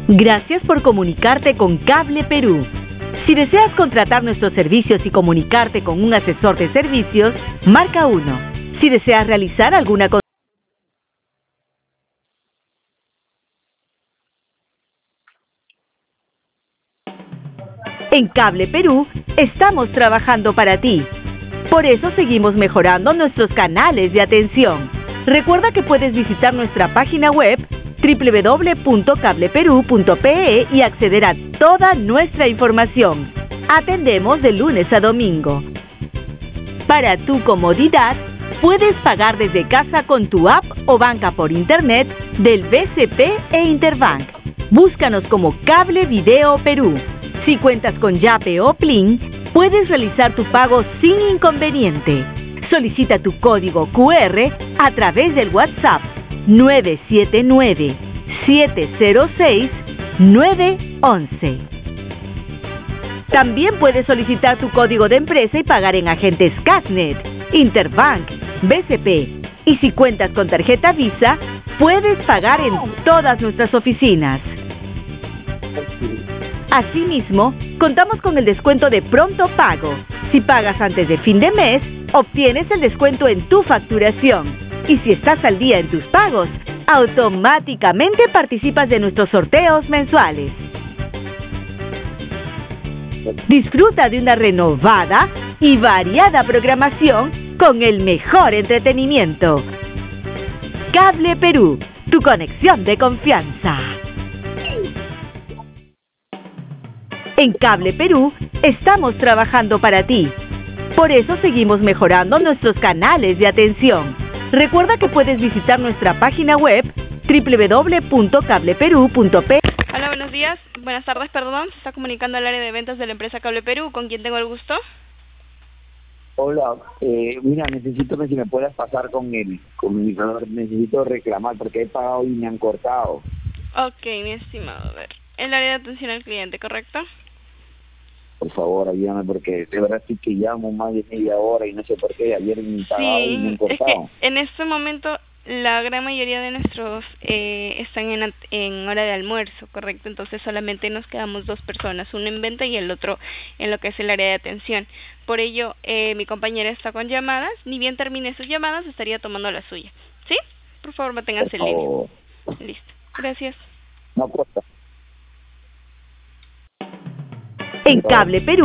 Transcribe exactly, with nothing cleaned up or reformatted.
Gracias por comunicarte con Cable Perú. Si deseas contratar nuestros servicios y comunicarte con un asesor de servicios, marca uno. Si deseas realizar alguna consulta, en Cable Perú estamos trabajando para ti. Por eso seguimos mejorando nuestros canales de atención. Recuerda que puedes visitar nuestra página web doble u doble u doble u punto cable perú punto pe e y acceder a toda nuestra información. Atendemos de lunes a domingo. Para tu comodidad, puedes pagar desde casa con tu app o banca por internet del B C P e Interbank. Búscanos como Cable Video Perú. Si cuentas con Yape o Plin, puedes realizar tu pago sin inconveniente. Solicita tu código cu erre a través del WhatsApp nueve siete nueve, siete cero seis, nueve once. También puedes solicitar tu código de empresa y pagar en agentes Casnet, Interbank, B C P. Y si cuentas con tarjeta Visa, puedes pagar en todas nuestras oficinas. Asimismo, contamos con el descuento de pronto pago. Si pagas antes de fin de mes, obtienes el descuento en tu facturación. Y si estás al día en tus pagos, automáticamente participas de nuestros sorteos mensuales. Disfruta de una renovada y variada programación con el mejor entretenimiento. Cable Perú, tu conexión de confianza. En Cable Perú estamos trabajando para ti. Por eso seguimos mejorando nuestros canales de atención. Recuerda que puedes visitar nuestra página web doble u doble u doble u punto cable perú punto pe e. Hola, buenos días. Buenas tardes, perdón. Se está comunicando al área de ventas de la empresa Cable Perú. ¿Con quién tengo el gusto? Hola, eh, mira, necesito que si me puedas pasar con el comunicador. Necesito reclamar porque he pagado y me han cortado. Ok, mi estimado. A ver. El área de atención al cliente, ¿correcto? Por favor, ayúdame porque de verdad sí que llamo más de media hora y no sé por qué. Ayer me han pagado y me han Sí, es cortado. que en este momento la gran mayoría de nuestros eh, están en, en hora de almuerzo, ¿correcto? Entonces solamente nos quedamos dos personas, uno en venta y el otro en lo que es el área de atención. Por ello, eh, mi compañera está con llamadas, ni bien termine sus llamadas, estaría tomando la suya. ¿Sí? Por favor, manténganse en línea. Listo. Gracias. No corta. En Cable Perú